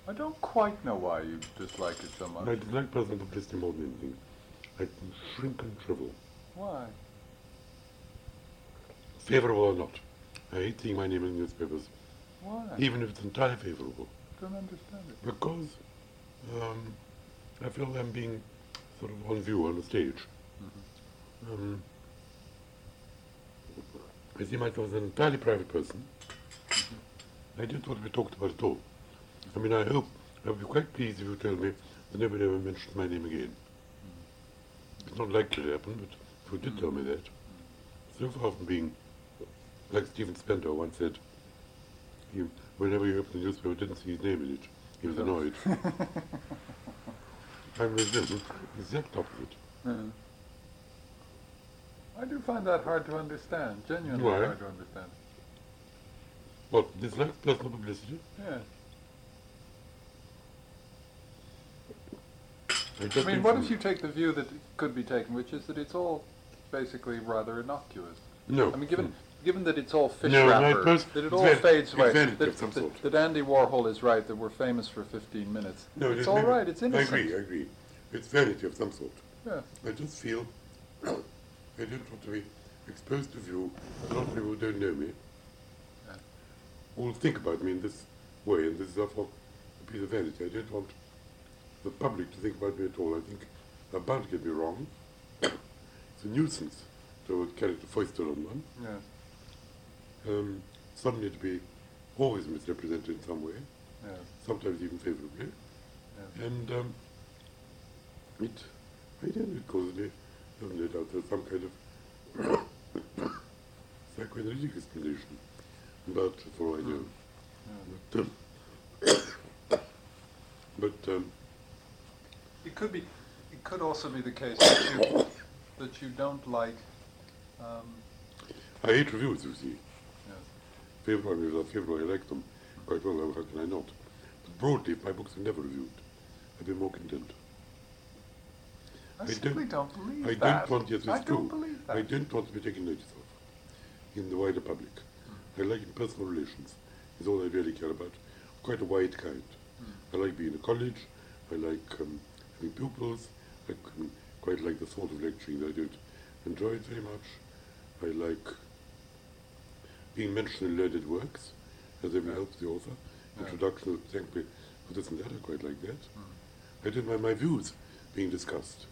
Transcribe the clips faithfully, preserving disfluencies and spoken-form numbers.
I don't quite know why you dislike it so much. I dislike personal publicity more than anything. I can shrink and shrivel. Why? Favourable or not. I hate seeing my name in newspapers. Why? Even if it's entirely favourable. I don't understand it. Because um, I feel I'm being sort of on view on the stage. Mm-hmm. um, I see myself as an entirely private person. Mm-hmm. I didn't want to be talked about at all. I mean, I hope, I would be quite pleased if you tell me that nobody ever mentioned my name again. Mm-hmm. It's not likely to happen, but if you did mm-hmm. tell me that, so far from being, like Stephen Spender once said, he, whenever he opened the newspaper, didn't see his name in it. He was annoyed. I'm the exact opposite. Yeah. I do find that hard to understand, genuinely Why? hard to understand. What, dislike personal publicity? Yeah. I, I mean, what if you take the view that could be taken, which is that it's all basically rather innocuous? No. I mean, given... Mm. Given that it's all fish no, wrapper, no, that it all very, fades away, that, of some sort. that, that Andy Warhol is right, that we're famous for fifteen minutes. No, it's all right, it's innocent. I agree, I agree. It's vanity of some sort. Yeah. I just feel I don't want to be exposed to view. A lot of people who don't know me yeah. will think about me in this way, and this is therefore a piece of vanity. I don't want the public to think about me at all. I think they're bound to get me wrong. It's a nuisance to carry the foisted on one. Yeah. Um, suddenly to be always misrepresented in some way, yeah. sometimes even favourably, yeah. and um, it, I don't know, it causes me, doesn't it, out there some kind of psychoanalytic explanation, but for all I know. Yeah. But, um, but um, it could be, it could also be the case that you, that you don't like. Um, I hate reviews, you see. Favourable or favourable, I like them quite well, how can I not? But broadly, if my books are never reviewed, I'd be more content. I, I simply don't, don't believe I that. don't want, yes, it's I true. don't believe that. I don't want to be taken notice of in the wider public. Mm. I like in personal relations, is all I really care about, quite a wide kind. Mm. I like being in a college, I like um, having pupils, I um, quite like the sort of lecturing that I don't enjoy it very much. I like being mentioned in learned works, as if it helps the author. Yeah. Introduction, thank me for this and that, I quite like that. Mm. I don't mind my views being discussed.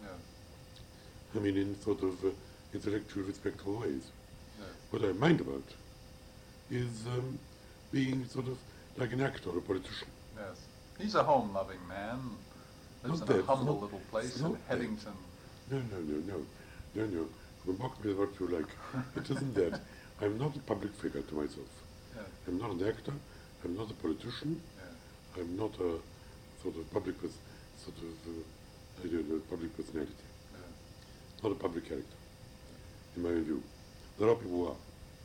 Yeah. I mean, in sort of uh, intellectual, respectful ways. Yeah. What I mind about is um, being sort of like an actor or a politician. Yes. He's a home-loving man. Lives not in that. a humble not, little place in Headington. No, no, no, no. No, no. Remarkably what you like. It isn't that. I'm not a public figure to myself. Yeah. I'm not an actor. I'm not a politician. Yeah. I'm not a sort of public, pers- sort of, uh, I don't know, public personality. Yeah. Not a public character, in my view. There are people who are,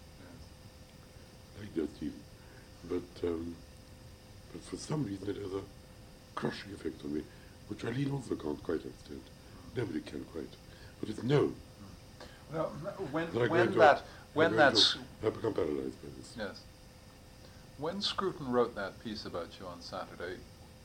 yeah. like that Stephen. But, um, but for some reason it has a crushing effect on me, which Eileen also can't quite understand. Mm. Nobody can quite. But it's no. Well, when, that when that... When that's I become paralyzed by this. Yes. When Scruton wrote that piece about you on Saturday,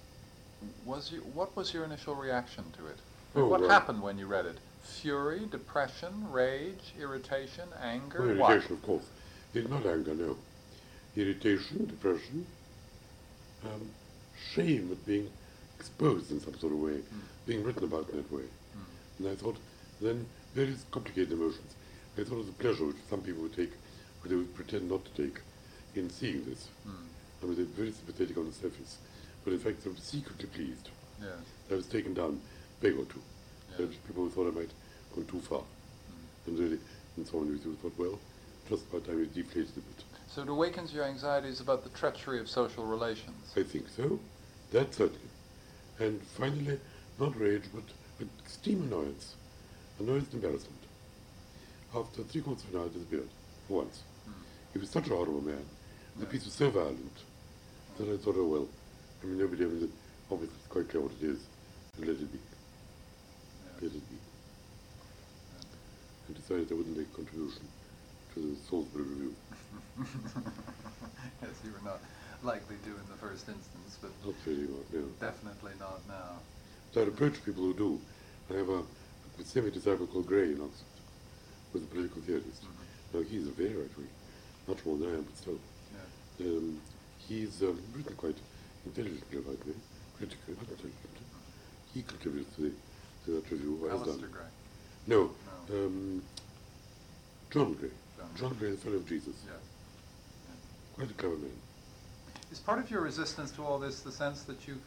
was you what was your initial reaction to it? Oh, what right. happened when you read it? Fury, depression, rage, irritation, anger? Well, what? irritation, of course. It's not anger, no. Irritation, depression, um, shame at being exposed in some sort of way, mm. being written about in that way. Mm. And I thought, then various complicated emotions. I thought it was a pleasure which some people would take, or they would pretend not to take, in seeing this. Mm. I mean, they're very sympathetic on the surface, but in fact they were secretly pleased. Yeah. I was taken down a peg or two. Yeah. People who thought I might go too far. Mm. And really, and so on, who thought, well, just about time it deflated a bit. So it awakens your anxieties about the treachery of social relations? I think so. That certainly. And finally, not rage, but extreme annoyance. Annoyance and embarrassment. After three quarters of an hour, it disappeared. For once. Mm. He was such a horrible man. The yeah. piece was so violent that I thought, oh well, I mean, nobody ever said, obviously it's quite clear what it is, and let it be. Yeah. Let it be. Yeah. And decided I wouldn't make a contribution to the Salisbury Review. Yes, you were not. likely to in the first instance, but Not really well, no. definitely not now. So I approach people who do. I have a, a semi-disciple called Gray in Oxford, who's a political theorist. Mm-hmm. Now he's a very right-wing, much more than I am, but still. Yeah. Um, he's um, written quite intelligently about me, critically, not intelligently. He contributes to, the, to that review I have Alistair done. Gray. No, No. um, John Gray. John John Gray, the fellow of Jesus. Yeah. Quite a clever man. Is part of your resistance to all this the sense that you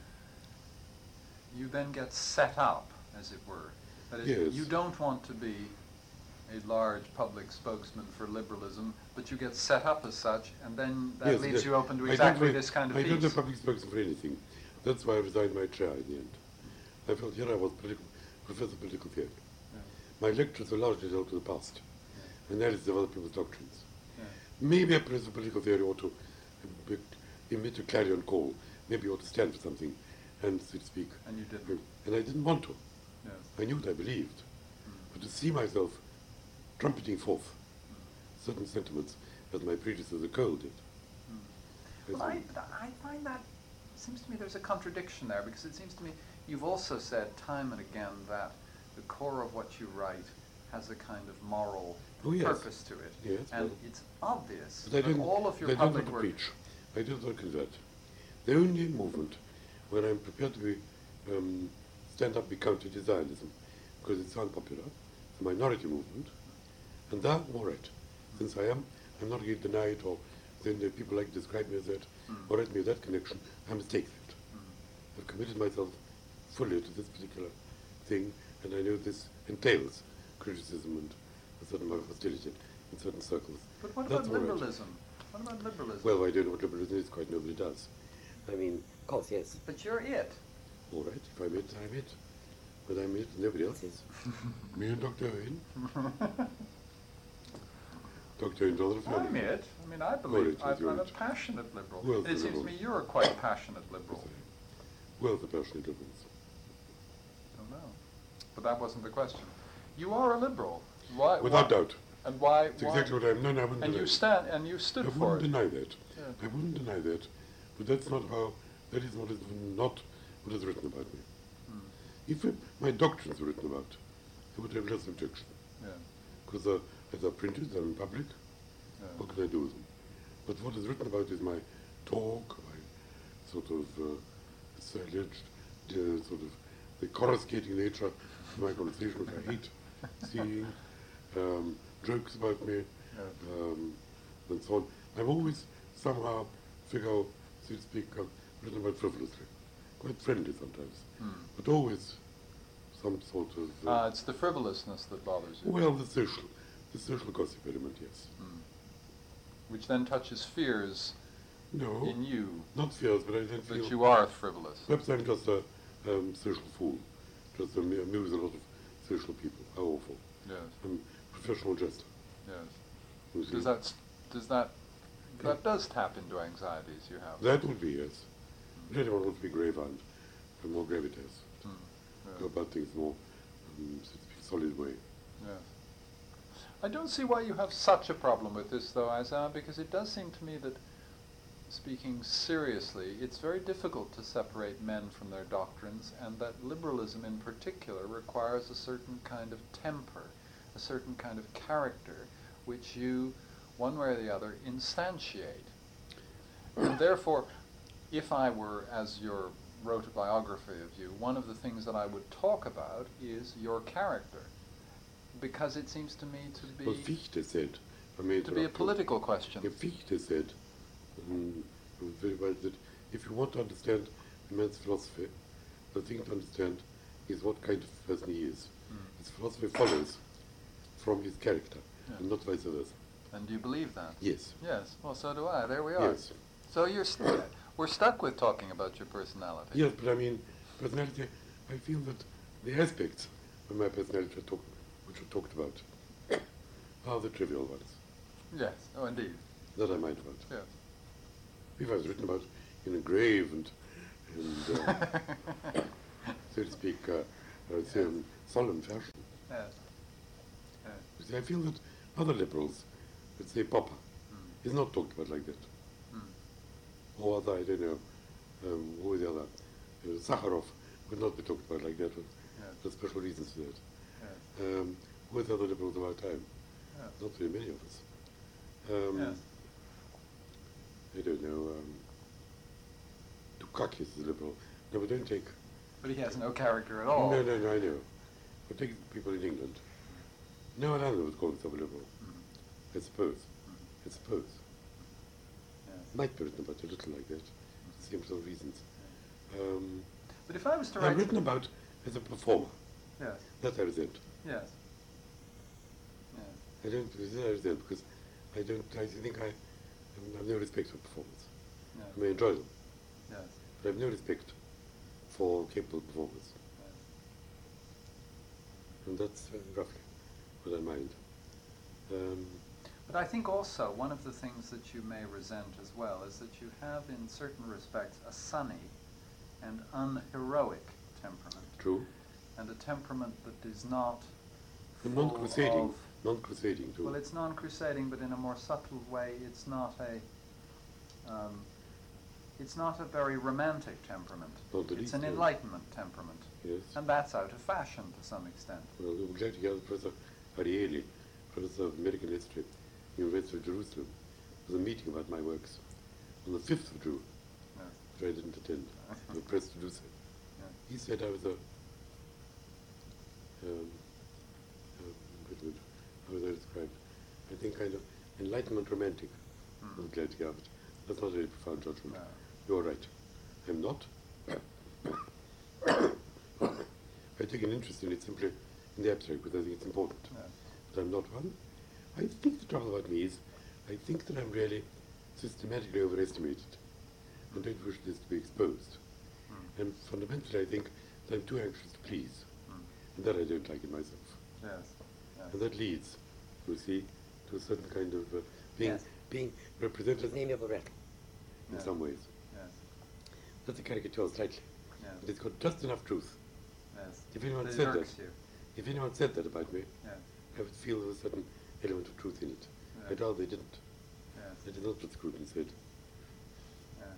you then get set up, as it were? That is, Yes. you don't want to be a large public spokesman for liberalism, but you get set up as such, and then that Yes, leaves yes. you open to I don't exactly like- this kind of I piece. don't have public spokesman for anything. That's why I resigned my chair in the end. I felt here I was political, professor of political theory. Yeah. My lectures were largely dealt to the past, Yeah. and that is develop people's doctrines. Yeah. Maybe a professor of political theory ought to uh, emit a clarion call. Maybe ought to stand for something, and so to speak. And you didn't. And I didn't want to. Yes. I knew what I believed. Mm. But to see myself trumpeting forth certain sentiments as my predecessor Cole did. Mm. Well, I, but I find that, it seems to me there's a contradiction there, because it seems to me you've also said time and again that the core of what you write has a kind of moral Oh, yes. purpose to it. Yes, and well. it's obvious But I that didn't, all of your I don't public want to work... preach. I don't want to convert. The only movement where I'm prepared to be um, stand up, be counted is Zionism, because it's unpopular, the minority movement, and that all right. Since I am, I'm not going to deny it, or then the people like to describe me as that, Mm. or write me as that connection. I mistake that. Mm. I've committed myself fully to this particular thing, and I know this entails criticism and a certain amount of hostility in certain circles. But what That's about all right. liberalism? What about liberalism? Well, I don't know what liberalism is, quite nobody does. I mean, Of course, yes. but you're it. all right, if I'm it, I'm it. But I'm it, nobody else is. Me and Doctor Owen. Doctor Owen's other family. I'm it. I mean, I Well, believe it is, I'm, you're I'm a it. passionate liberal. Well, And it it's a seems to liberal. me you're a quite passionate liberal. Well, the passionate liberals. don't know. But that wasn't the question. You are a liberal. Why? Without why, doubt. And why? It's why- exactly what I am. No, no, I wouldn't And deny you it. stand and you stood I for wouldn't it. deny that. Yeah. I wouldn't deny that. But that's not how, that is what is not what is written about me. Mm. If it, my doctrines were written about, I would have less objection. Yeah. Because uh, as they're printed, they're in public, Yeah. what can I do with them? But what is written about is my talk, my sort of uh, it's alleged uh, sort of the coruscating nature of my conversation, which I hate seeing, um, jokes about me, Yeah. um, and so on. I've always somehow figure, so to speak, uh, written about frivolously, quite friendly sometimes, Mm. but always some sort of uh, Uh, it's the frivolousness that bothers you. well, the social, the social gossip element, yes. Mm. Which then touches fears No, in you not fears, but I don't feel. that you are frivolous. Perhaps I'm just a um, social fool, just am- amuse a lot of social people. How awful! Yes. I'm a professional jester. Yes. you see. Does that s- does that that does tap into anxieties you have? That would be yes. But anyone wants to be grave and have more gravitas, Mm. go Yeah. about things more, um, so to speak, solid way. Yes. I don't see why you have such a problem with this, though, Isaiah, because it does seem to me that, speaking seriously, it's very difficult to separate men from their doctrines, and that liberalism in particular requires a certain kind of temper, a certain kind of character, which you, one way or the other, instantiate. And therefore, if I were, as your wrote a biography of you, one of the things that I would talk about is your character, because it seems to me to be Well, Fichte said, I may to be a interrupt you. political question. Yeah, Fichte said um, very well that if you want to understand a man's philosophy, the thing to understand is what kind of person he is. Mm. His philosophy follows from his character, Yeah. and not vice versa. And do you believe that? Yes. Yes. Well, so do I. There we are. Yes. So you're st- we're stuck with talking about your personality. Yes, but I mean, personality, I feel that the aspects of my personality are talk, which are talked about are the trivial ones. Yes. Oh, indeed. That I mind about. Yes. If I was written about in a grave and, and uh, so to speak, uh, I would say in solemn fashion. Yes. Yes. You see, I feel that other liberals, let's say Popper, Mm. is not talked about like that. Mm. Or or other, I don't know, um, who was the other? Uh, Sakharov would not be talked about like that. With, Yes. There's special reasons for that. Yes. Um, who was the other liberals of our time? Yes. Not very many of us. Um, Yes. I don't know. Um, Dukakis is a liberal. No, but don't take. But he has no character at all. No, no, no, I know. But take people in England. No one else would call himself a liberal. Mm. I suppose. Mm. I suppose. Yes. Might be written about a little like that. Same sort of reasons. Um, But if I was to I'm write... written about as a performer. Yes. That I resent. Yes. Yes. I don't resent, I resent because I don't, I think I, I have no respect for performers. Yes. I may enjoy them, Yes. but I have no respect for capable performers. Yes. And that's uh, roughly what I mind. Um, But I think also one of the things that you may resent as well is that you have in certain respects a sunny and unheroic temperament. true. And a temperament that is not And full non-crusading, of... non-crusading too. Well, it's non-crusading, but in a more subtle way, it's not a... Um, it's not a very romantic temperament. Not the It's least, an yes. Enlightenment temperament. Yes. And that's out of fashion to some extent. Well, we were glad to hear Professor Ariely, Professor of American History, University of Jerusalem. There was a meeting about my works on the fifth of June, Yes. which I didn't attend. I was pressed to do so. Yes. He said I was a, um, um, wait a minute, how was I described? I think kind of Enlightenment romantic. I was Mm. glad to hear it. That's not a very profound judgment. No. You're right. I'm not. I take an interest in it simply in the abstract because I think it's important. Yes. But I'm not one. I think the trouble about me is I think that I'm really systematically overestimated and don't wish this to be exposed. Mm. And fundamentally I think that I'm too anxious to please. Mm. And that I don't like in myself. Yes. Yes. And that leads, you see, to a certain kind of uh, being, Yes. being represented as an amiable rattle in Yes. some ways. Yes. That's a caricature slightly. Yes. But it's got just enough truth. Yes. If anyone That said that, irks you. if anyone said that about me, Yes. I would feel there was a certain element of truth in it. Yes. I'd rather they didn't. Yes. That is not what Scruton said. Yes.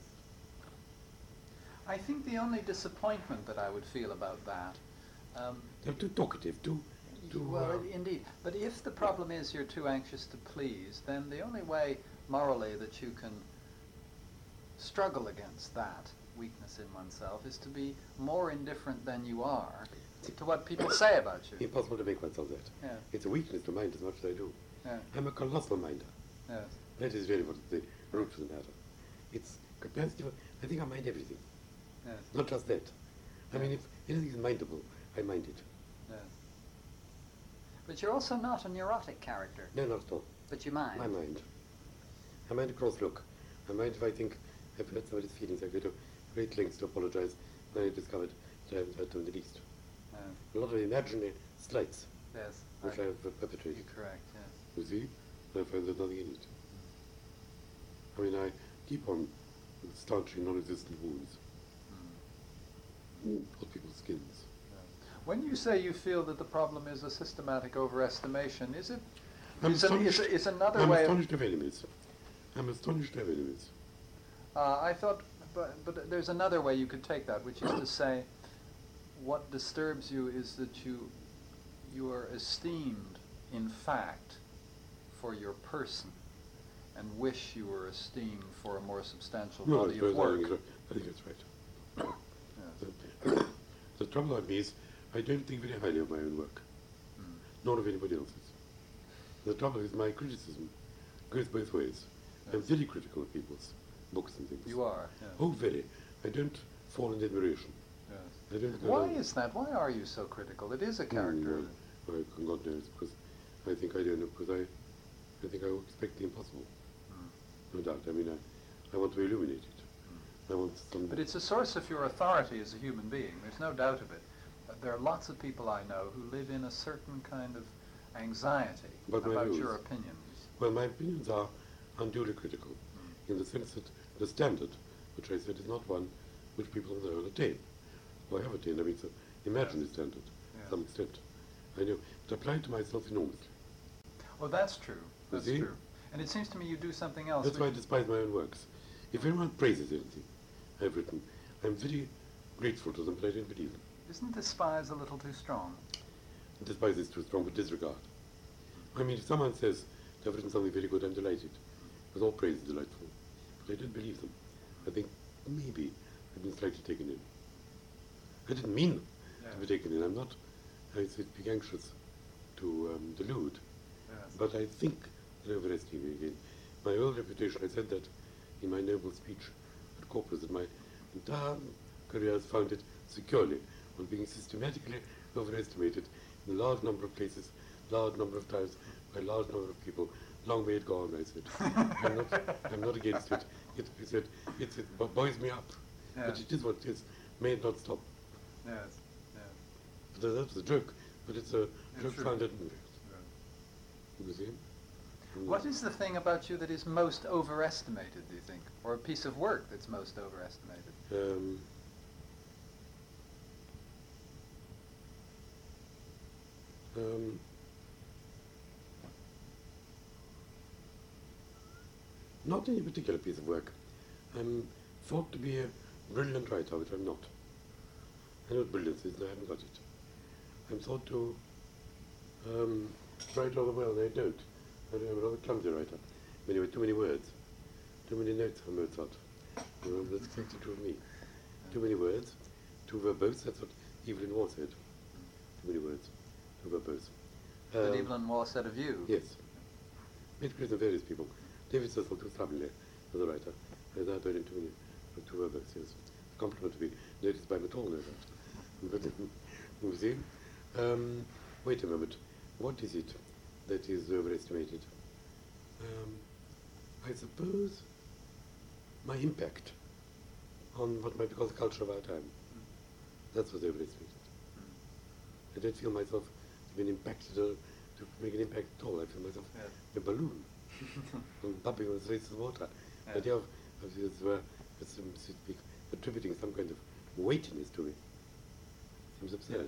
I think the only disappointment that I would feel about that, um, They're too talkative, too, too well, uh, indeed. But if the problem is you're too anxious to please, then the only way morally that you can struggle against that weakness in oneself is to be more indifferent than you are to what people say about you. impossible to make myself that. Yeah. It's a weakness to mind as much as I do. Yeah. I'm a colossal minder. Yes. That is really what the root of the matter. It's capacity for, I think I mind everything. Yes. Not just that. I Yeah. mean, if anything is mindable, I mind it. Yes. But you're also not a neurotic character. No, not at all. But you mind. I mind. I mind a cross look. I mind if I think I've hurt somebody's feelings, I go to great lengths to apologize, then I discovered that I haven't hurt them in the least. Yes. A lot of imaginary slights, Yes. which I- I have uh, perpetrated. You're correct. Yes. You see? And I find there's nothing in it. I mean, I keep on staunching non-existent wounds Mm. on people's skins. Yeah. When you say you feel that the problem is a systematic overestimation, is it? I'm Is, an, is, astonished. is another I'm way of, astonished to have enemies. I'm astonished to have enemies. uh, I thought, but, but there's another way you could take that, which is to say, what disturbs you is that you, you are esteemed, in fact, for your person, and wish you were esteemed for a more substantial No, I body of suppose I work. think, so- I think that's right. Yes. The, the trouble with me is I don't think very highly of my own work, Mm. nor of anybody else's. The trouble is my criticism goes both ways. I'm Yes. very critical of people's books and things. You are. Yes. Oh, very. I don't fall in admiration. Yes. I don't go Why down- is that? Why are you so critical? It is a character. Mm, well, I- God knows, because I think I don't know, because I, I think I expect the impossible. Mm. No doubt. I mean, I, I want to be illuminated. I want some... But it's a source of your authority as a human being. There's no doubt of it. Uh, There are lots of people I know who live in a certain kind of anxiety About my about views. your opinions. Well, my opinions are unduly critical, Mm. in the sense that the standard, which I said is not one which people on their own attain. Well, I have attained, I mean, it's an imaginary standard, Yes. to some extent. I know, but applied to myself enormously. Oh, that's true. You That's see? true. And it seems to me you do something else. That's why I which- despise my own works. If anyone praises anything I've written, I'm very grateful to them, but I don't believe them. Isn't despise a little too strong? Despise is too strong, but disregard. I mean, if someone says they've written something very good, I'm delighted. Because all praise is delightful. But I don't believe them. I think maybe I've been slightly taken in. I didn't mean them Yeah. to be taken in. I'm not, I should be anxious to um, delude. Yes. But I think they overestimate me again. My old reputation, I said that in my noble speech at Corpus, that my entire career is founded securely on being systematically overestimated in a large number of places, large number of times, by a large number of people. Long may it go on, I said. I'm not, I'm not against it. It, I said, it, it bu- buoys me up. Yeah. But it is what it is. May it not stop. Yes. Yes. But that was a joke, but it's a It's joke true. founded in Yeah. you see? Mm. What is the thing about you that is most overestimated, do you think? Or a piece of work that's most overestimated? Um, um, not any particular piece of work. I'm thought to be a brilliant writer, which I'm not. I know what brilliance is, and I haven't got it. I'm thought to um, write rather well, and I don't. I don't- I'm a rather clumsy writer. Anyway, too many words, too many notes for Mozart. You know, that's exactly true of me. Too many words, too verbose. That's what Evelyn Waugh said. Too many words, too verbose. That Um, Evelyn Waugh said of you? Yes. Made criticism of various people. David Cecil too stubbornly as a writer. As I told him too many, too verbose. Yes. It's a compliment to be noticed by him at all, no doubt. But you see, um, wait a moment. What is it that is overestimated? Um, I suppose my impact on what might be called the culture of our time. That's what's overestimated. I don't feel myself to be impacted or to make an impact at all. I feel myself Yes. a balloon bumping on the face of water. The Yes. idea of, of this, uh, this, um, so to speak, attributing some kind of weightiness to it seems absurd.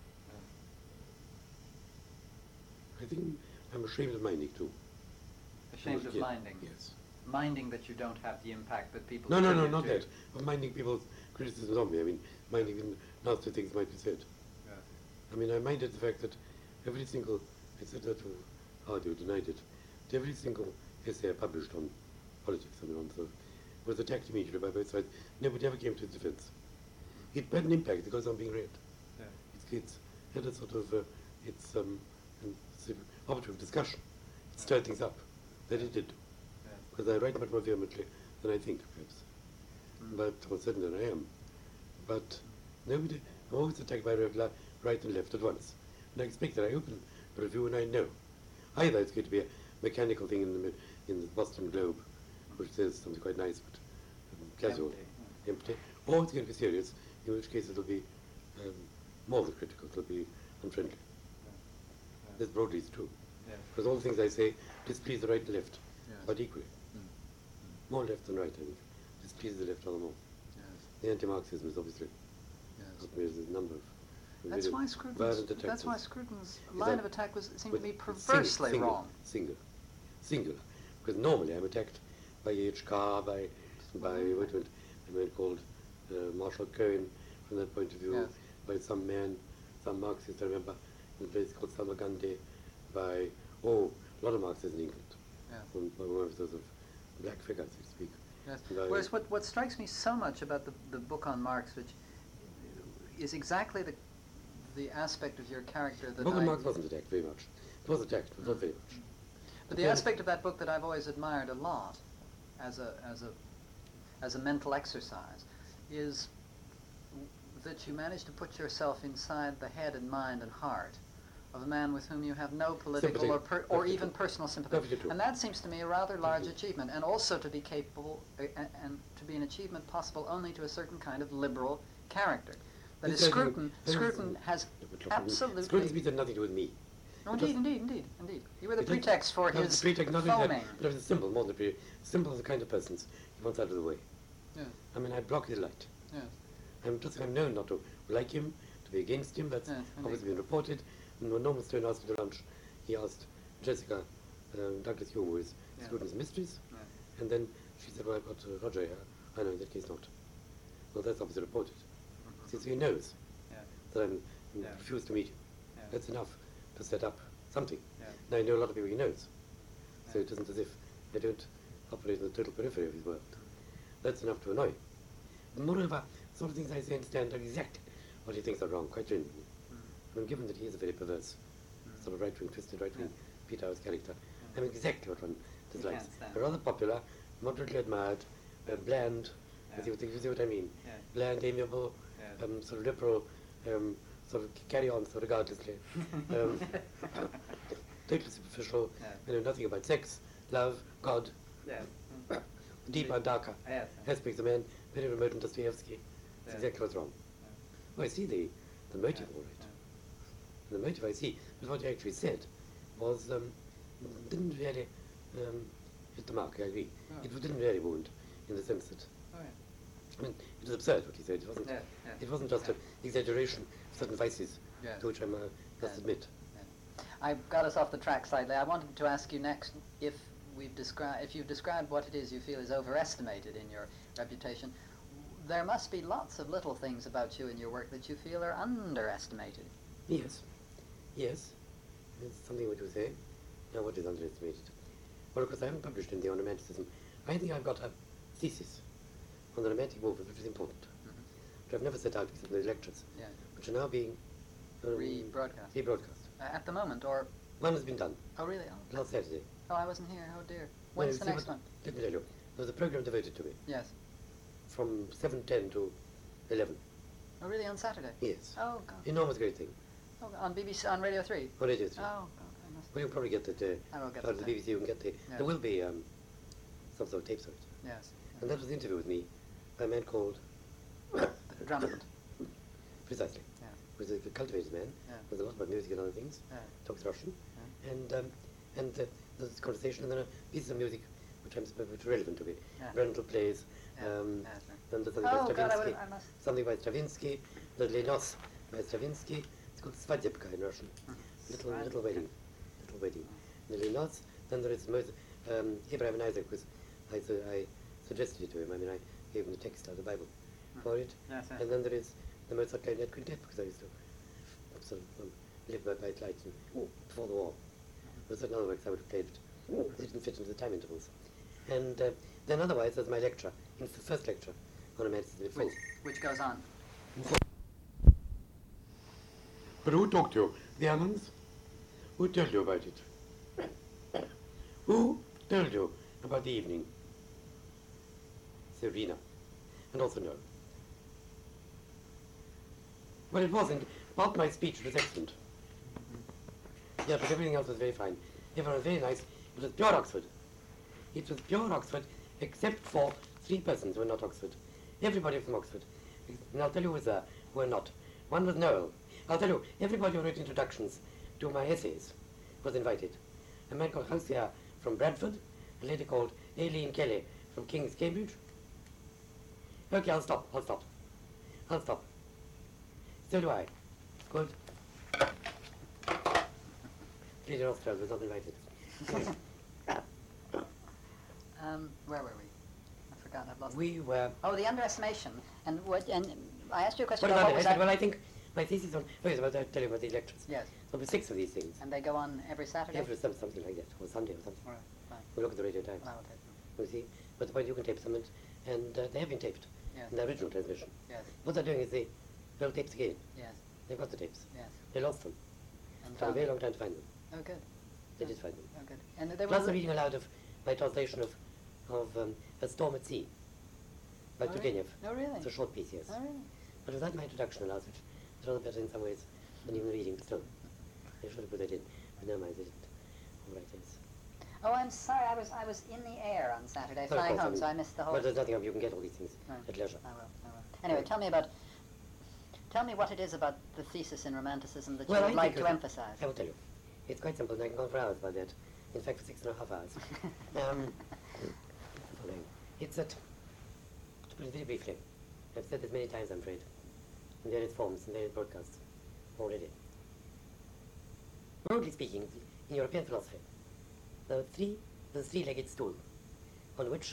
I think I'm ashamed of minding too. Ashamed of Yeah, minding? Yes. Minding that you don't have the impact that people No, no, no, attribute not to that. you. Of minding people's criticisms of me. I mean, minding even nasty things might be said. Yeah. I mean, I minded the fact that every single, I said that to Hardy, denied it, that every single essay I published on politics, I mean, on the, was attacked immediately by both sides. Nobody ever came to its defense. It had an impact because I'm being read. Yeah. It's, it's had a sort of, uh, it's um, an sort of operative discussion. It stirred things up. That it did. Yeah. Because I write much more vehemently than I think, perhaps. Mm. But, or certainly than I am. But nobody, I'm always attacked by regular right and left at once. And I expect that I open a review and I know. Either it's going to be a mechanical thing in the, mi- in the Boston Globe, which says something quite nice but um, casual, Empty, empty, or it's going to be serious, in which case it'll be um, more than critical, it'll be unfriendly. Yeah. This broadly is true. Yeah. Because all the things I say displease the right and left, Yes. but equally. Mm. More left than right, I think. Displeases the left rather more. Yes. The anti-Marxism is obviously Yes. not mere as a number of That's very why violent Scruton's, attacks. that's why Scruton's Is line that- of attack was seemed but to me it's sing- perversely singular, wrong. Singular. Singular. Because normally I'm attacked by H. Carr, by, by what went, a man called uh, Marshall Cohen, from that point of view, Yes. by some man, some Marxist, I remember, in a place called Salmagundi, by, oh, a lot of Marxists in England, Yeah. from, by one of those of black figures, so to speak. Yes. By- Whereas what, what strikes me so much about the, the book on Marx, which is exactly the the aspect of your character that Book on I... Marx wasn't attacked very much. It was attacked, but not very much. But the Yeah. aspect of that book that I've always admired a lot, as a as a as a mental exercise, is w- that you manage to put yourself inside the head and mind and heart of a man with whom you have no political Sympathy. or per, or Perfectly even true. personal sympathy. Perfectly true. And that seems to me a rather large Perfectly. achievement, and also to be capable uh, and, and to be an achievement possible only to a certain kind of liberal character. That is, This idea- Scruton, this is- Scruton has Yeah, but look, I mean, absolutely... Scruton's speech had nothing to do with me. No, It indeed, was- indeed, indeed, indeed. You were the It was- pretext for that was his the pretext, not only that, foaming. but it was simple, more than the pretext. Simple as the kind of persons he wants out of the way. Yes, I mean, I block his light. yes. I'm just, I'm known not to like him, to be against him. That's Yes, indeed. obviously been reported. And when Norman Stone asked me to lunch, he asked Jessica uh, Douglas Hume, who is Yeah. Scruton's mistress, Yeah. and then She said, well, I've got uh, Roger here. I know, in that case not. Well, that's obviously reported. Mm-hmm. So he knows Yeah. that I'm Yeah. refused to meet you. Yeah. That's enough to set up something. Yeah. Now, I know a lot of people he knows. So Yeah. it isn't as if I don't operate in the total periphery of his world. That's enough to annoy. Moreover, some of the things I say understand are exactly what he thinks are wrong, quite genuinely. Mm. I mean, given that he is a very perverse, Mm. sort of right-wing, twisted right-wing Yeah. Peter House character, Yeah. I mean exactly what one You dislikes. can't stand. Rather popular, moderately admired, uh, bland, Yeah. you, see what, you see what I mean? Yeah. Bland, amiable, Yeah. um, sort of liberal, um, sort of carry on so regardlessly. um, totally superficial, Yeah. you know, nothing about sex, love, God, Yeah. deeper and darker. Yes. Aspects of man, very remote and Dostoevsky. That's Yeah. exactly what's wrong. Yeah. Well, I see the, the motive, Yeah. all right. The motive I see, but what you actually said was, um, didn't really um, hit the mark, I agree. Oh. It didn't really wound, in the sense that, Oh, yeah. I mean, it was absurd what he said. It wasn't, Yeah, yeah. it wasn't just an exaggeration of certain vices, Yeah. to which I uh, must Yeah. admit. I got us off the track slightly. I wanted to ask you next if we've described, if you've described what it is you feel is overestimated in your reputation. There must be lots of little things about you and your work that you feel are underestimated. Yes, yes, it's something which you say. Now, what is underestimated? Well, of course, I haven't published anything on romanticism. I think I've got a thesis on the romantic movement, which is important, Mm-hmm. which I've never set out except in the lectures, Yeah. which are now being um, Rebroadcast. rebroadcast. Uh, at the moment, or One has been done oh really? Oh, last Saturday. oh I wasn't here. Oh dear. No, When's you the see next what- one? Let me tell you, there was a program devoted to me Yes. from seven ten to eleven. Oh really? On Saturday? Yes. Oh God. Enormous great thing. Oh, on B B C, on Radio Three. On Radio three. Oh God. I must. Well, you'll probably get it uh, I will get out of the the B B C. You can get the. Yeah. There will be um, some sort of tapes of it. Yes. And that was the interview with me by a man called Drummond. Precisely. Yeah. Was a cultivated man. Yeah. Was a lot about music and other things. Yeah. Talks Russian. Yeah. And um, and uh, there's this conversation and then a piece of music which I'm which is relevant to me. Yeah. Rental plays. Yeah. Um, Yeah, sure. Then there's something Oh by God, I, Stravinsky. would, I must. Something by Stravinsky. The Lenos by Stravinsky. It's called Svadebka in Russian. Little little Svadebka. wedding. Little wedding. The Lenos. Then there is Moses, um, Abraham and Isaac, was I, su- I suggested it to him. I mean, I gave him the text out of the Bible for it. Yes, yes. And then there is the Mozart Clarinet Quintet, because I used to sort of um, live by by light and before the war. There were certain other works I would have played, but it didn't fit into the time intervals. And uh, then otherwise there's my lecture, in the first lecture on romanticism in full. Which, which goes on. But who talked to you? The Almonds? Who told you about it? Who told you about the evening? Serena. And also no. Well, it wasn't. Part my speech was excellent. Yeah, but everything else was very fine. Everyone was very nice. It was pure Oxford. It was pure Oxford, except for three persons who were not Oxford. Everybody from Oxford. And I'll tell you who was there, who were not. One was Noel. I'll tell you, everybody who wrote introductions to my essays was invited. A man called Halcyon from Bradford, a lady called Aileen Kelly from King's Cambridge. Okay, I'll stop, I'll stop. I'll stop. So do I. Good. Peter Rothschild was not invited. Um, where were we? I forgot. I've lost. We were... Oh, the underestimation. And what? And I asked you a question What about about what it? was I said, that? well, I think my thesis on... Oh, yes, about I'll tell you about the lectures. Yes. There'll be six of these things. And they go on every Saturday. Every some, something like that, or Sunday or something. All right. Fine. We look at the Radio Times. Well, I will take them. You see? But the point you can tape some, and, and uh, they have been taped Yes. in the original transmission. Yes. What they're doing is they build tapes again. Yes. They've got the tapes. Yes. They lost them. And It took a found very it. long time to find them. Oh, good. They did find them. Oh, good. And there Plus was the reading aloud of my translation of, of um, A Storm at Sea by Oh, really? Turgenev. Oh, really? It's a short piece, yes. Oh, really? But without my introduction allows, which is rather better in some ways than even reading, but still. They should have put that in. But never mind, they didn't. All right, yes. Oh, I'm sorry. I was I was in the air on Saturday, Of flying course, home, mean, so I missed the whole. But there's nothing of you can get all these things Right. at leisure. I will. I will. Anyway, tell me about. Tell me what it is about the thesis in Romanticism that you Well, would I like think to it- emphasize. I will tell you. It's quite simple, and I can go on for hours about that. In fact, for six and a half hours. um, it's that, to put it very briefly, I've said this many times, I'm afraid, in various forms, in various broadcasts, already. Broadly speaking, in European philosophy, there are three, there's a three-legged stool on which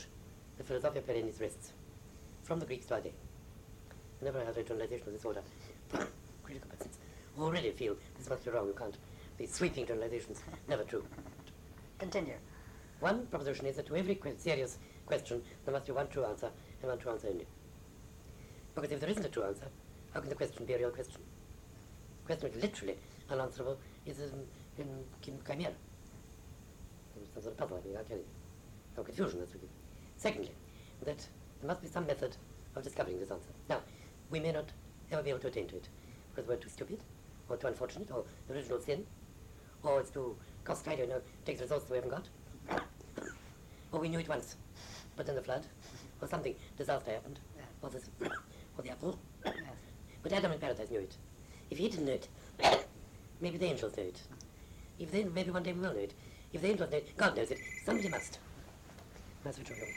the Philosophia Perennis rests, from the Greeks to our day. Whenever I have a generalization of this order, critical persons already feel this must be wrong, you can't. These sweeping generalizations, never true. Continue. One proposition is that to every que- serious question, there must be one true answer, and one true answer only. Because if there isn't a true answer, how can the question be a real question? The question which is literally unanswerable is um, in, in chimera. It's some sort of puzzle, I mean, I'll tell you. Some confusion, that's what it is. Secondly, that there must be some method of discovering this answer. Now, we may not ever be able to attain to it, because we're too stupid, or too unfortunate, or the original sin, or it's too costly, I don't know, takes resources we haven't got. Or we knew it once, but then the flood, or something, disaster happened, Yeah. or, this, or the apple. Yes. But Adam in paradise knew it. If he didn't know it, maybe the angels know it. If they, maybe one day we will know it. If the angels know it, God knows it. Somebody must. That's what you're doing.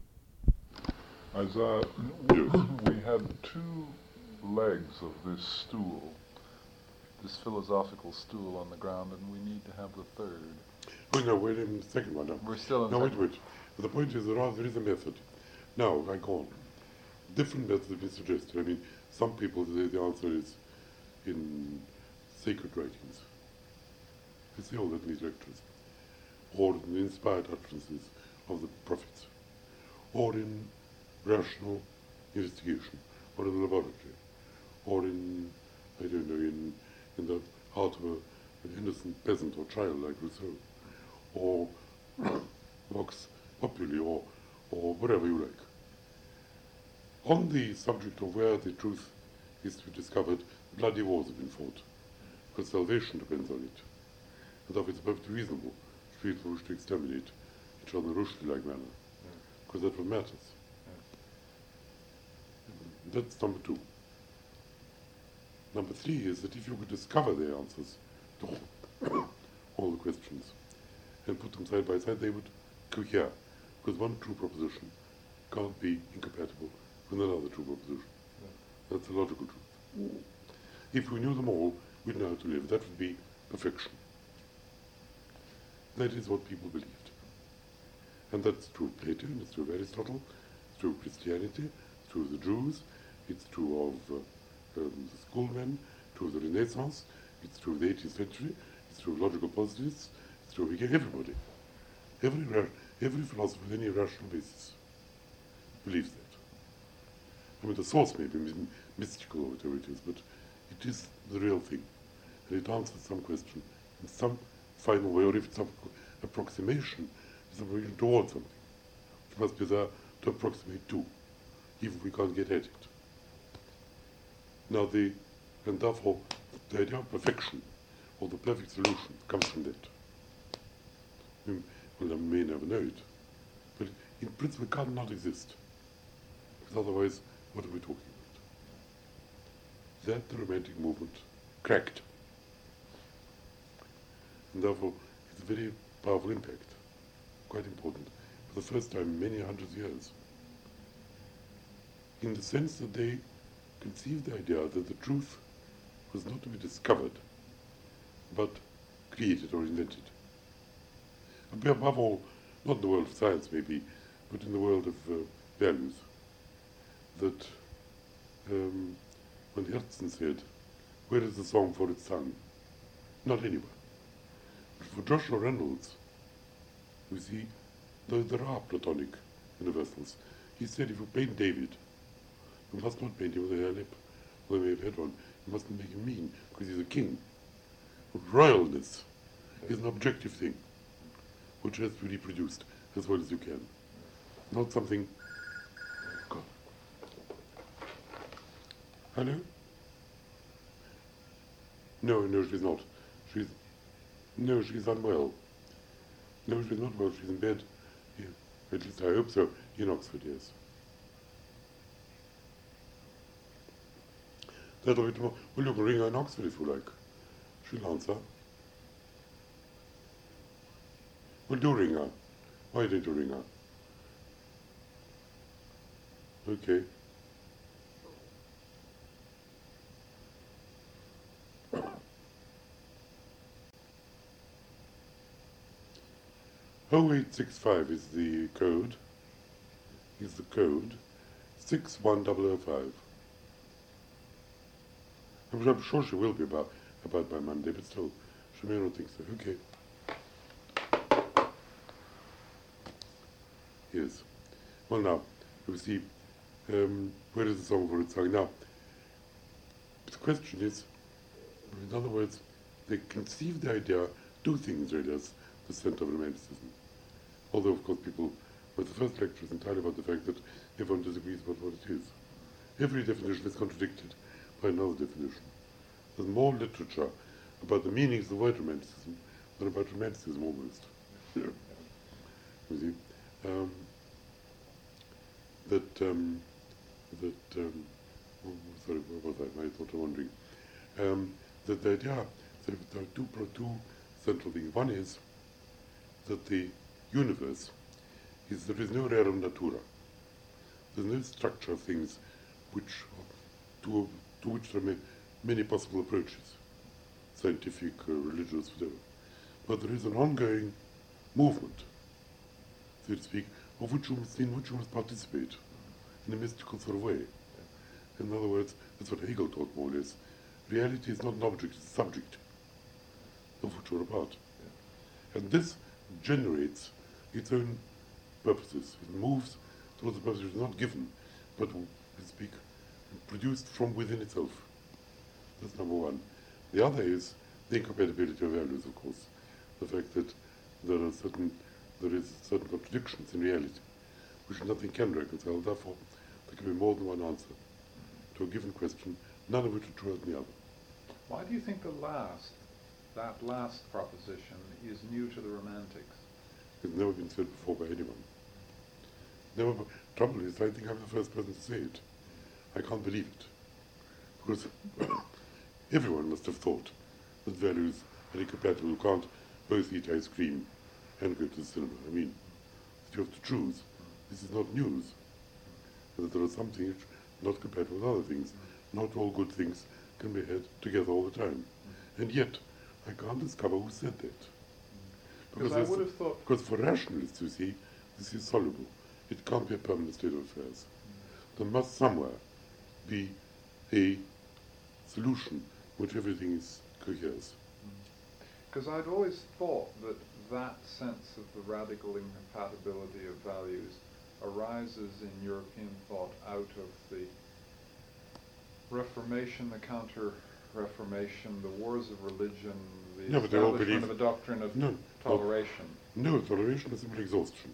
Isaiah, we had two legs of this stool, this philosophical stool on the ground, and we need to have the third. Oh, no, we're in the second one now. We're still in No, the wait, second wait. But the point is there, are, there is a method. Now, I go on. Different methods have been suggested. I mean, some people say the answer is in sacred writings. They say all that in these lectures. Or in the inspired utterances of the prophets. Or in rational investigation. Or in the laboratory. Or in, I don't know, in, in the heart of a, an innocent peasant or child like Rousseau. Or Vox Populi, or, or whatever you like. On the subject of where the truth is to be discovered, bloody wars have been fought, because salvation depends on it. And therefore it's perfectly reasonable for people wish to exterminate each other in a Rushdie-like manner, because that's what matters. That's number two. Number three is that if you could discover the answers to all, all the questions and put them side by side, they would cohere, because one true proposition can't be incompatible with another true proposition. That's the logical truth. If we knew them all, we'd know how to live. That would be perfection. That is what people believed. And that's true of Plato, and it's true of Aristotle, it's true of Christianity, it's true of the Jews, it's true of uh, um, the schoolmen, true of the Renaissance, it's true of the eighteenth century, it's true of logical positivists, it's true of everybody. Every, ra- every philosopher with any rational basis believes that. I mean, the source may be m- mystical or whatever it is, but it is the real thing. And it answers some question in some final way, or if it's an approximation, it's an approximation towards something, which must be there to approximate to, even if we can't get at it. Now, the, and therefore, the idea of perfection, or the perfect solution, comes from that. We, well, I may never know it, but in principle, it cannot exist. Because otherwise, what are we talking about? That the Romantic movement cracked. And therefore, it's a very powerful impact, quite important, for the first time in many hundreds of years. In the sense that they conceived the idea that the truth was not to be discovered, but created or invented. And above all, not in the world of science maybe, but in the world of uh, values. That um, when Herzen said, where is the song for its sung? Not anywhere. But for Joshua Reynolds, you see, though there are Platonic universals, he said if you paint David, you must not paint him with a hair lip, although he may have had one. You mustn't make him mean, because he's a king. But royalness is an objective thing, which has to be reproduced as well as you can. Not something... God. Hello? No, no, she's not. She's... No, she's unwell. No, she's not well. She's in bed. Yeah. At least I hope so. In Oxford, yes. That'll be tomorrow. Well, you can ring her in Oxford if you like. She'll answer. Well, do ring her. Why did you ring her? Okay. oh eight six five is the code. is the code six one zero zero five. I'm, I'm sure she will be about, about by Monday, but still, she may not think so. Okay. Yes. Well, now, you see, um, where is the song for it sung? Now, the question is, in other words, they conceive the idea, two things really as the center of romanticism. Although, of course, people, but the first lecture is entirely about the fact that everyone disagrees about what it is. Every definition is contradicted by another definition. There's more literature about the meanings of the word romanticism than about romanticism almost. Yeah. You see? Um, that, um, that, um, oh, sorry, what was I? I thought I'm wondering. Um, that the idea, that there are two, two central things. One is that the universe is, there is no rerum natura. There's no structure of things which, to, to which there are ma- many possible approaches, scientific, uh, religious, whatever. But there is an ongoing movement, so to speak, of which you must, in which you must participate in a mystical sort of way. In other words, that's what Hegel taught more or less. Reality is not an object, it's a subject of which you're a part. And this generates its own purposes. It moves towards a purpose which is not given, but, to speak, produced from within itself. That's number one. The other is the incompatibility of values, of course. The fact that there are certain, there is certain contradictions in reality, which nothing can reconcile. Therefore, there can be more than one answer to a given question, none of which are truer than the other. Why do you think the last, that last proposition is new to the Romantics? It's never been said before by anyone. Never. Trouble is, I think I'm the first person to say it. I can't believe it, because everyone must have thought that values are incompatible. You can't both eat ice cream and go to the cinema. I mean, you have to choose. This is not news. That there are some things not compatible with other things. Not all good things can be had together all the time. And yet, I can't discover who said that. Because I would have thought... Because for rationalists, you see, this is soluble. It can't be a permanent state of affairs. There must somewhere be a solution which everything is coheres. Because I'd always thought that that sense of the radical incompatibility of values arises in European thought out of the Reformation, the Counter-Reformation, the wars of religion, the no, but they all establishment believe of a doctrine of no, toleration. No, toleration is simply exhaustion.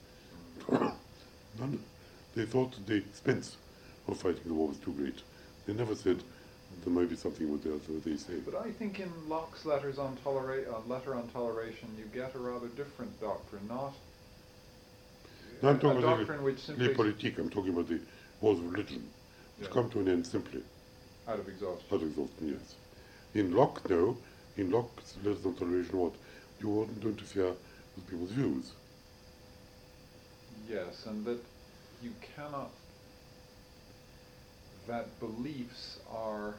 None, they thought the expense of fighting the war was too great. They never said there might be something with the other they say. But I think in Locke's letters on tolera- uh, letter on toleration, you get a rather different doctrine, not no, I'm a, talking a about doctrine the, which simply the politique. I'm talking about the wars of religion, which yeah. come to an end simply out of exhaustion. out of exhaustion. Yes. In Locke, no. In Locke's letters on toleration, what you oughtn't to interfere with people's views. Yes, and that you cannot. That beliefs are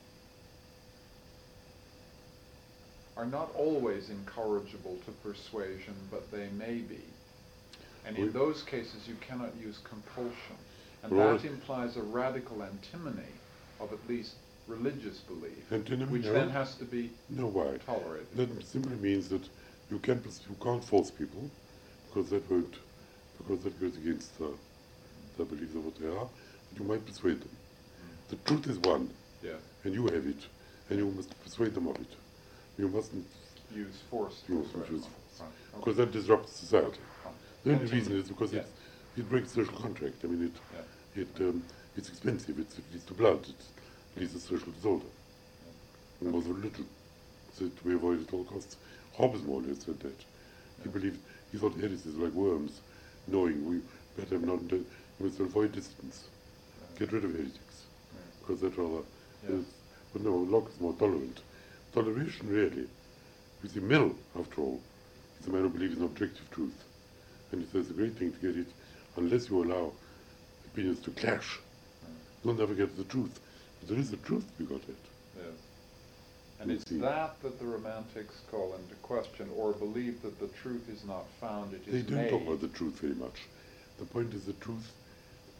are not always incorrigible to persuasion, but they may be. And in Oui. those cases, you cannot use compulsion. And Right. that implies a radical antinomy of at least religious belief, Antinomy, which no. then has to be No, why? tolerated. That simply means that you can pers- you can't force people, because that won't, because that goes against the, the beliefs of what they are. But you might persuade them. The truth is one, Yeah. and you have it, and you must persuade them of it. You mustn't Use force to use, persuade use them. force, Right. because that disrupts society. Fine. The only Continue. reason is because Yeah. it's, it breaks social contract. I mean, it, Yeah. it, um, it's expensive. It's, it leads to blood. It leads to social disorder. It was religion, so to be avoided at all costs. Hobbes more or less said that. He believed, he thought heresies were like worms, knowing we better not, do- we must avoid dissidents, get rid of heretics, because that rather Yes. is, but no, Locke is more tolerant. Toleration really, you see, Mill, after all, is a man who believes in objective truth. And he says it's a great thing to get it, unless you allow opinions to clash, you'll never get to the truth. But there is a truth to be got at. Yes. And You it's see. that that the Romantics call into question, or believe that the truth is not found, it They is don't made. talk about the truth very much. The point is the truth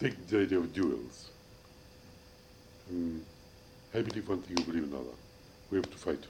take the idea of duels. Um, I believe one thing, you believe another. We have to fight.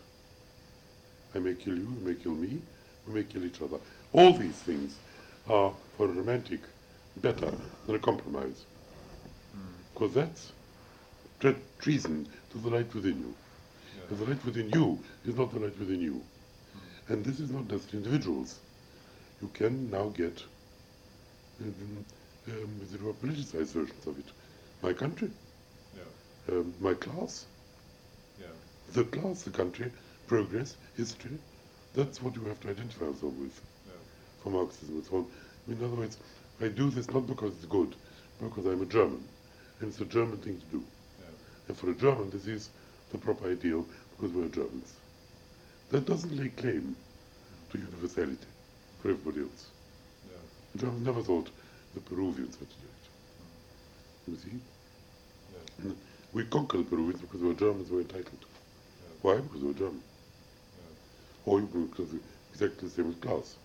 I may kill you, you may kill me, we may kill each other. All these things are, for a romantic, better than a compromise. Because mm. that's tre- treason to the light within you. Yeah. And the light within you is not the light within you. Mm. And this is not just individuals. You can now get um, um, there were politicized versions of it. My country, yeah. um, my class, yeah. the class, the country, progress, history. That's what you have to identify yourself with yeah. for Marxism and so on. In other words, I do this not because it's good, but because I'm a German, and it's a German thing to do. Yeah. And for a German, this is the proper ideal because we're Germans. That doesn't lay claim to universality for everybody else. Yeah. The Germans never thought the Peruvians had to do it. You see? Yeah. We conquered the Peruvians because we were Germans, we were entitled to. Yeah. Why? Because we were German. Yeah. Or because we exactly the same as class.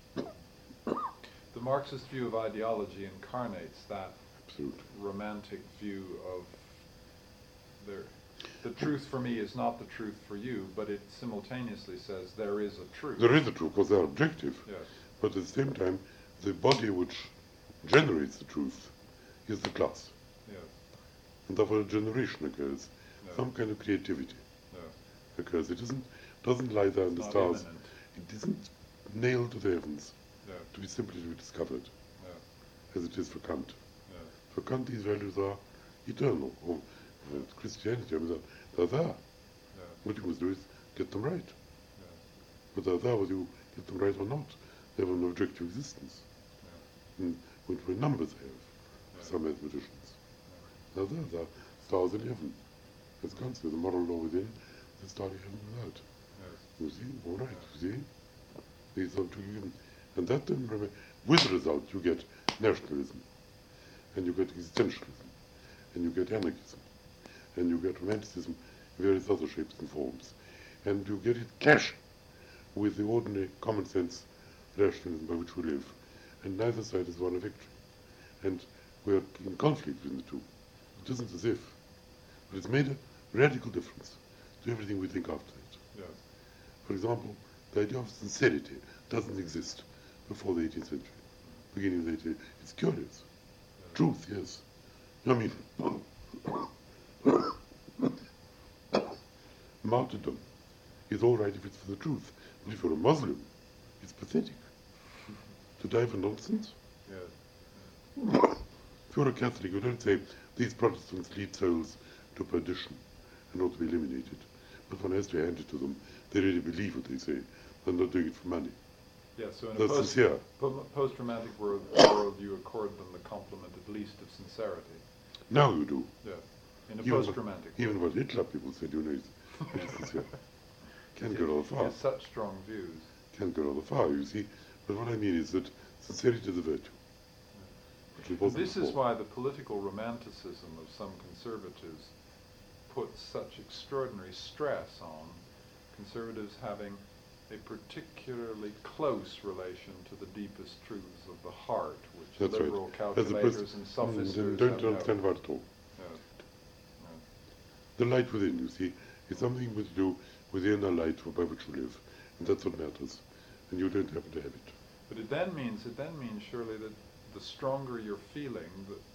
The Marxist view of ideology incarnates that Absolutely. romantic view of there. The truth for me is not the truth for you, but it simultaneously says there is a truth. There is a truth, because they are objective. Yes. But at the same time, the body which generates the truth is the class. Yes. And therefore a generation occurs. No. Some kind of creativity no. occurs. It doesn't, doesn't lie there in it's the stars. Imminent. It isn't nailed to the heavens no. to be simply to be discovered, no. as it is for Kant. No. For Kant, these values are eternal. Or uh, Christianity, I mean, they're, they're there. No. What you must do is get them right. No. But they're there whether you get them right or not. They have an objective existence. No. And which we numbers have, no. some mathematicians. No. They're there, they're stars in heaven. As Kant says, the moral law within, the star in heaven without. No. You see? All right, you see? These are two given. And that then, with the result, you get nationalism, and you get existentialism, and you get anarchism, and you get romanticism, various other shapes and forms. And you get it clash with the ordinary common sense rationalism by which we live. And neither side has won a victory. And we are in conflict with the two. It isn't as if. But it's made a radical difference to everything we think after it. Yes. For example, the idea of sincerity doesn't exist before the eighteenth century, beginning of the eighteenth. It's curious. Yeah. Truth, yes. I mean, martyrdom is all right if it's for the truth, but if you're a Muslim, it's pathetic. To die for nonsense? Yeah. If you're a Catholic, you don't say, these Protestants lead souls to perdition and ought to be eliminated. But one has to hand it to them. They really believe what they say. They're not doing it for money. Yeah, so in That's a post, sincere. po- post-romantic world, world, you accord them the compliment at least of sincerity. Now you do. Yeah, in a Even post-romantic what, even what Hitler people said, you know, it is sincere. Can't go rather far. He has such strong views. Can't go rather far, you see. But what I mean is that sincerity is a virtue. Yeah. This is why the political romanticism of some conservatives puts such extraordinary stress on conservatives having a particularly close relation to the deepest truths of the heart, which That's liberal right. calculators and sophisters mm, don't have understand no. about it all. No. No. The light within, you see, is something to do with the inner light by which you live, and that's what matters. And you don't happen to have it. But it then means it then means surely that the stronger you're feeling,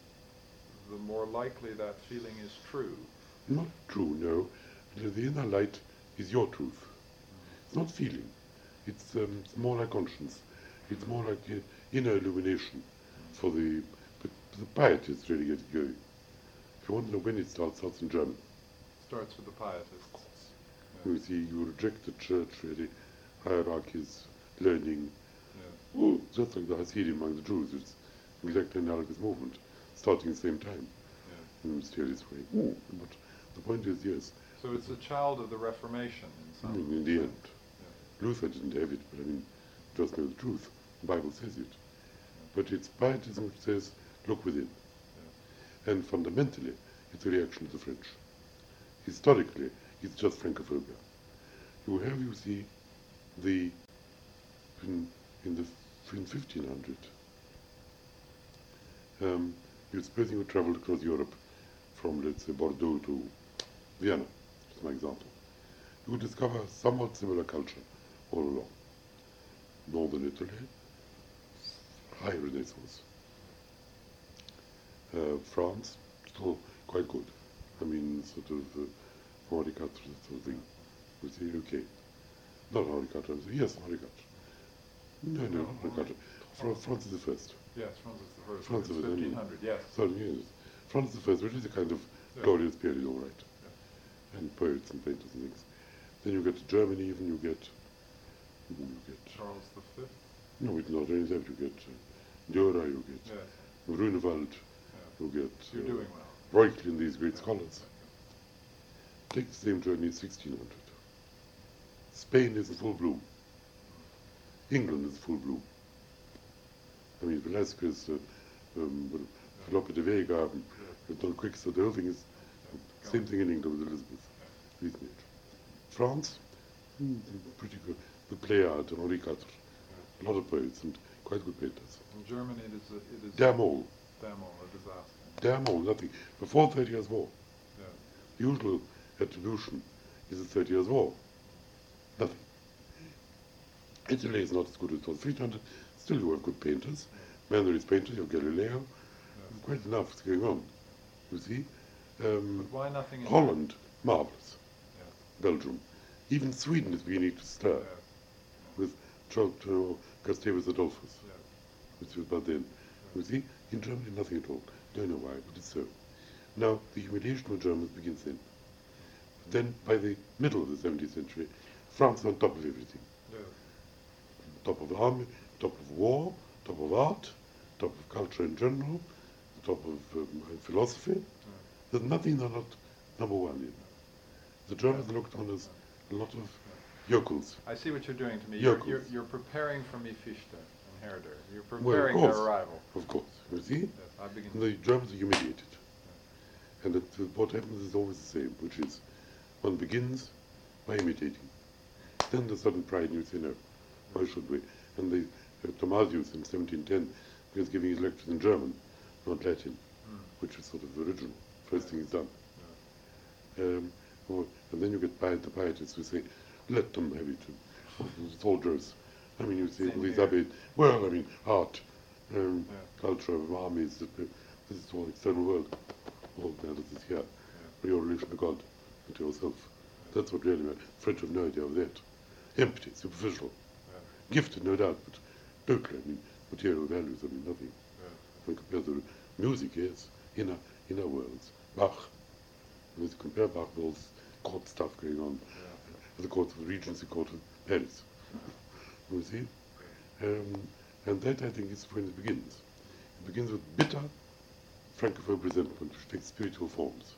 the, the more likely that feeling is true. Not true, no. The inner light is your truth. It's not feeling. It's, um, it's more like conscience. It's more like uh, inner illumination for the, but the pietists really get going. If you want to know when it starts, it starts in German. Starts with the pietists. Yeah. You see, you reject the church, really, hierarchies, learning. Yeah. Oh, just like the Hasidim among the Jews. It's exactly analogous movement, starting at the same time, yeah. in a mysterious way. Oh. But the point is, yes. So it's a child of the Reformation in some I mean, in the end. Yeah. Luther didn't have it, but I mean, just know the truth. The Bible says it. Yeah. But it's pietism which says, look within. Yeah. And fundamentally, it's a reaction to the French. Historically, it's just Francophobia. You have, you see, the, in, in the in fifteen hundred, um, You supposing you travelled across Europe from, let's say, Bordeaux to Vienna, as my example. You would discover somewhat similar culture all along. Northern Italy, high Renaissance. Uh, France, still quite good. I mean, sort of uh, Henri quatre, that sort of thing. We say, okay. Not Henri quatre, yes, Henri quatre. No, no, No, not Henri quatre. Fra- France is the first. Yes, France is the first. France it's is the- fifteen hundred, yes. Sorry, yes. France is the first, which is a kind of Yeah. glorious period, all right. And poets and painters and things. Then you get to Germany, even you get, you get, Charles the Fifth. no, it's not only that, you get uh, Dürer, you get Yes. Grunewald, Yeah. you get You're uh, doing well. Reuchlin, these great scholars. Take the same journey sixteen hundred. Spain is in full bloom. England is full bloom. I mean, Velasquez, uh, um, Lope de Vega, um, Don Quixote, the whole thing is same thing in England with Elizabeth. Elizabeth. France, hmm, pretty good. The Pléiades, Henri quatre, a lot of poets and quite good painters. In Germany, it is a, it is Damn all, damn all, a disaster. damn all, nothing. Before Thirty Years' War, Yeah. the usual attribution is the Thirty Years' War. Nothing. Italy is not as good as it was three hundred. Still, you have good painters. Mannerist painters, you have Galileo. Quite enough is going on. You see? Um, But why nothing in Holland, marvelous. Yeah. Belgium. Even Sweden is beginning to stir Yeah. with Giotto, Gustavus Adolphus, Yeah. which was about then. You see? In Germany, nothing at all. Don't know why, but it's so. Now, the humiliation of Germans begins then. Then, by the middle of the seventeenth century, France on top of everything. Yeah. Top of army, top of war, top of art, top of culture in general, top of um, philosophy. There's nothing they're not number one in. The Germans looked on as a lot of yokels. I see what you're doing to me. You're, Yokels. you're, you're preparing for me Fichte and Herder. You're Well, of preparing course. their arrival. Of course, you see? Yes, I begin. And the Germans are humiliated. And it, what happens is always the same, which is one begins by imitating. Then there's sudden pride, and you say, no, why should we? And the uh, Thomasius in seventeen ten was giving his lectures in German, not Latin, Mm. which is sort of the original. First thing is done. Um, or, and then you get pi- the pietists who say, let them have it. And soldiers. I mean, you say, Same these here. abbey, well, I mean, art, um, Yeah. culture, armies, that, uh, this is all external world. All matters is here. For your relation to God and to yourself. That's what really matters. French have no idea of that. Empty, superficial. Yeah. Gifted, no doubt, but totally, I mean, material values, I mean, nothing. Yeah. When compared to music, yes, inner, inner worlds. Bach. And if you compare Bach with all this court stuff going on, Yeah. at the court of the Regency Court of Paris. You see? Um, and that, I think, is when it begins. It begins with bitter Francophone presentment, which takes spiritual forms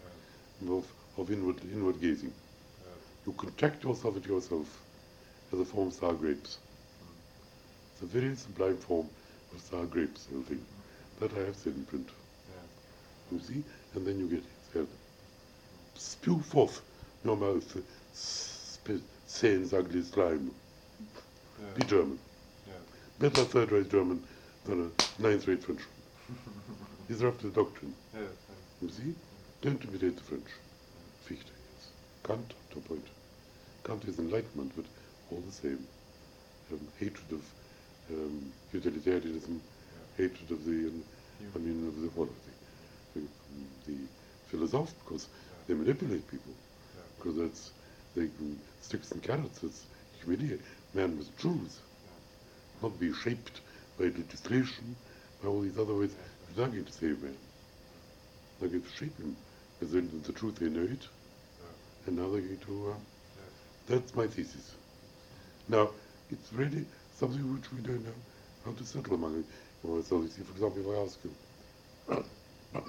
of, of inward, inward gazing. You contract yourself into yourself as a form of sour grapes. It's a very sublime form of sour grapes, I think. That I have said in print. Yeah. You see? And then you get exhaled. Spew forth your mouth, uh, sp- sans ugly slime. Yeah. Be German. Yeah. Better third-rate German than a ninth-rate French. Disrupt the doctrine. Yeah. You see? Don't imitate the French. Fichte, yes. Kant, to a point. Kant is enlightenment, but all the same. Um, hatred of um, utilitarianism, hatred of the, um, I mean, of the, what, the, the, the philosophe, because they manipulate people. Yeah. Because that's, they, um, sticks and carrots, it's humiliate. Man must choose, not be shaped by legislation, by all these other ways. They're not going to save man. They're going to shape him. As in the truth, they know it. And now they're going to, uh, that's my thesis. Now, it's really something which we don't know how to settle among ourselves. You see, for example, if I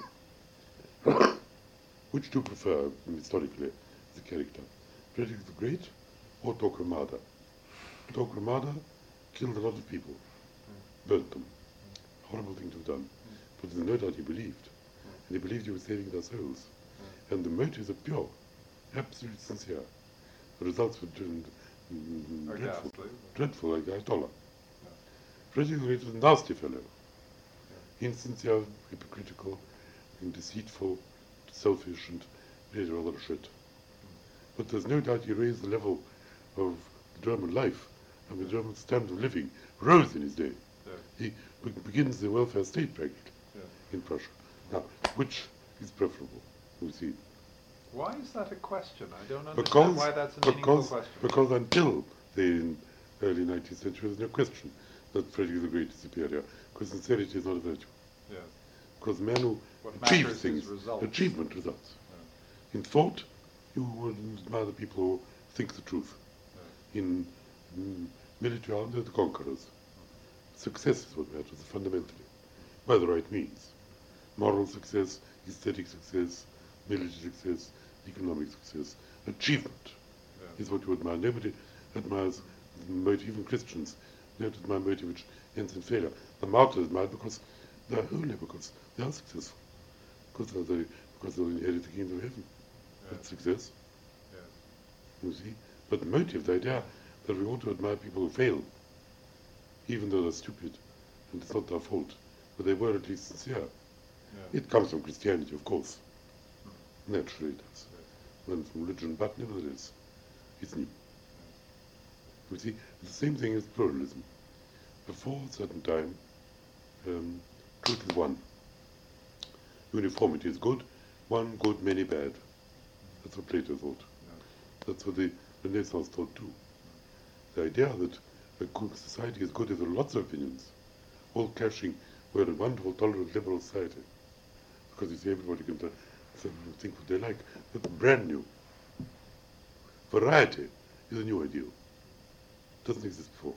ask you, which do you prefer, historically, as a character? Frederick the Great or Torquemada? Torquemada killed a lot of people, burnt them. Horrible thing to have done. But there's no doubt he believed. And he believed he was saving their souls. And the motives are pure, absolutely sincere. The results were dread- mm, Are dreadful. ghastly. Dreadful, like Ayatollah. Frederick the Great was a nasty fellow. insincere, hypocritical, and deceitful, selfish, and really other shit. But there's no doubt he raised the level of German life and the German standard of living rose in his day. Yeah. He be- begins the welfare state practically Yeah. in Prussia. Now, which is preferable? We see. Why is that a question? I don't understand Because, why that's a meaningful because, question. because until the early nineteenth century, there's no question that Frederick the Great is superior, because sincerity is not a virtue. Yeah. Because the man who What achieves matters is things, results. achievement results. In thought, you would admire the people who think the truth. In mm, military arms, they're the conquerors. Success is what matters, fundamentally, by the right means. Moral success, aesthetic success, military success, economic success. Achievement Yeah. is what you admire. Nobody admires the motive, even Christians. They don't admire motive which ends in failure. The martyrs admire because they're holy, because they are successful. Because they're the, because they'll inherit the kingdom of heaven. Yeah. That's success. Yeah. You see? But the motive, the idea that we ought to admire people who fail, even though they're stupid, and it's not their fault, but they were at least sincere. Yeah. It comes from Christianity, of course. Naturally it does. And from religion, but nevertheless, it's new. You see, it's the same thing as pluralism. Before a certain time, um, truth is one. Uniformity is good, one good, many bad. That's what Plato thought. That's what the Renaissance thought too. The idea that a good society is good if there are lots of opinions, all clashing, we're a wonderful, tolerant, liberal society. Because you see, everybody can t- think what they like. That's brand new. Variety is a new ideal. Doesn't exist before.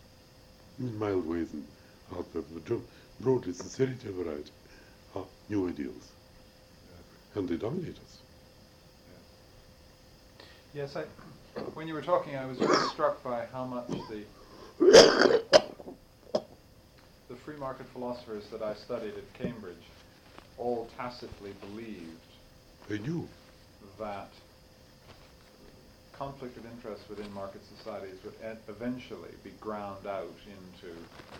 In mild ways and hard purpose, but broadly, sincerity and variety are new ideals. And they dominate us. Yes, I, when you were talking, I was very struck by how much the the free market philosophers that I studied at Cambridge all tacitly believed They knew. that conflict of interest within market societies would e- eventually be ground out into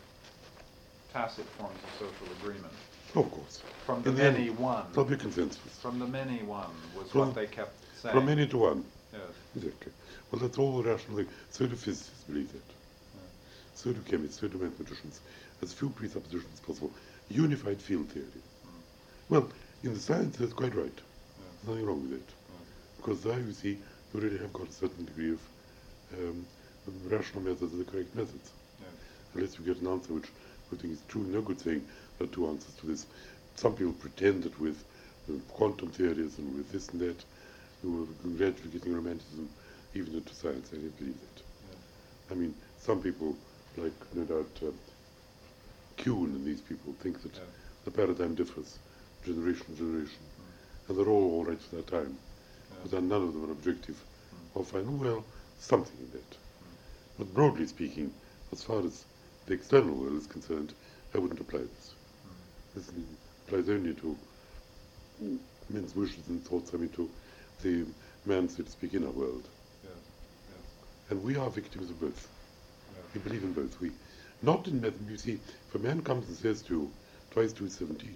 tacit forms of social agreement. Of course. From the In the many end, one. there'll be consensus. From the many one was From- what they kept saying. From many to one. Yes. Exactly. Well, that's all rational thing. So do physicists believe that. So do chemists, so do mathematicians. As few presuppositions as possible. Unified field theory. Well, in the science, that's quite right. There's nothing wrong with it. Because there, you see, you really have got a certain degree of um, rational methods are the correct methods. Yes. Unless you get an answer which you think is true, no good saying there are two answers to this. Some people pretend that with uh, quantum theories and with this and that, you are gradually getting romanticism even into science. I don't believe that. Yeah. I mean, some people, like no doubt uh, Kuhn and these people, think that Yeah. the paradigm differs generation to generation, and they're all all right for their time. But then none of them are objective or find, well, something in that. But broadly speaking, as far as the external world is concerned, I wouldn't apply this. This applies only to men's wishes and thoughts, I mean to the man, so to speak, inner world. Yes. Yes. And we are victims of both. Yes. We believe in both. We, not in method, you see, if a man comes and says to you, twice two is seventeen,